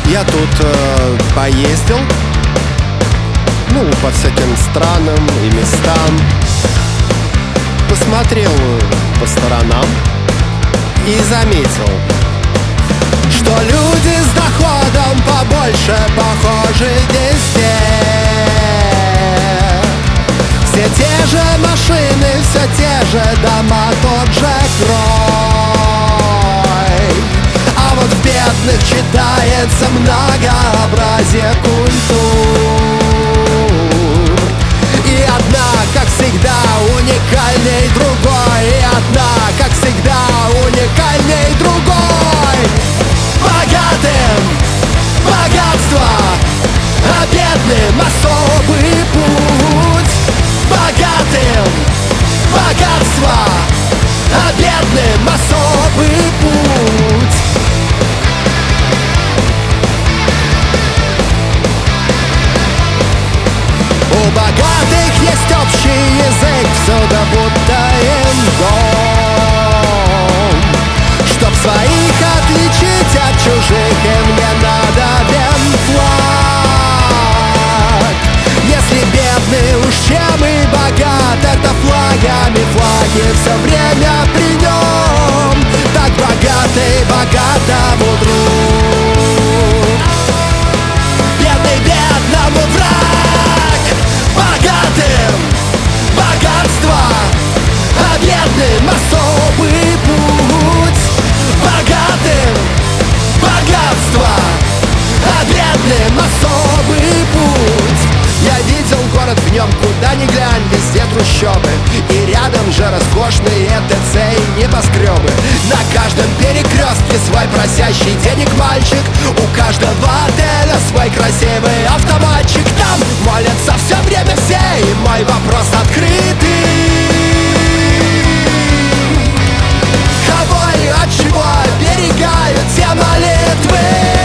Я тут поездил, ну, по всяким странам и местам. Посмотрел по сторонам и заметил, что люди с доходом побольше похожи везде. Все те же машины, все те же дома, тот же крой. А вот в бедных читается многообразие культур. И одна, как всегда, уникальней другой. И одна, как всегда, уникальней другой. Богатым богатство, а бедным особый путь. Богатым богатство, а бедным особый путь. У богатых есть общий язык, всюду будто им дом. Чтоб своих отличить от чужих, им не надобен флаг. Если бедный уж чем и богат, это флагами, флаги все время при нем. Так богатый богатому друг, бедный бедному враг. Богатым богатство, а бедным особый путь. Богатым богатство, а бедным особый путь. Я видел город в нем, куда ни глянь, везде трущобы. И рядом же роскошные ТЦ и небоскребы. На каждом перекрестке свой просящий денег мальчик. У каждого отеля свой красивый автоматчик. Там молятся все время все, и мой вопрос открытый: кого и от чего оберегают те молитвы?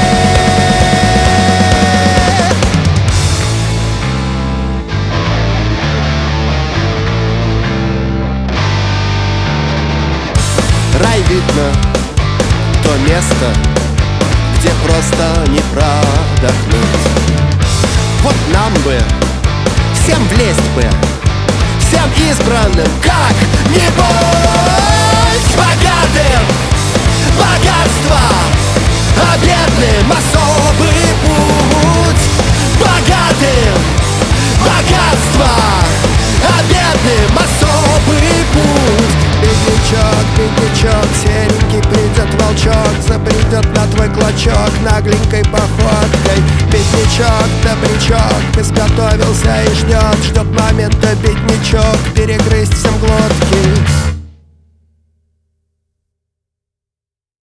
Рай видно, то место, где просто не продохнуть. Вот нам бы, всем влезть бы, всем избранным как-нибудь. Богатым богатство, а бедным особый путь. Богатым богатство, а бедным особый путь. Беднячок, беднячок, серенький, придет волчок, забредет на твой клочок нагленькой походкой. Беднячок, добрячок, изготовился и ждет момента беднячок перегрызть всем глотки.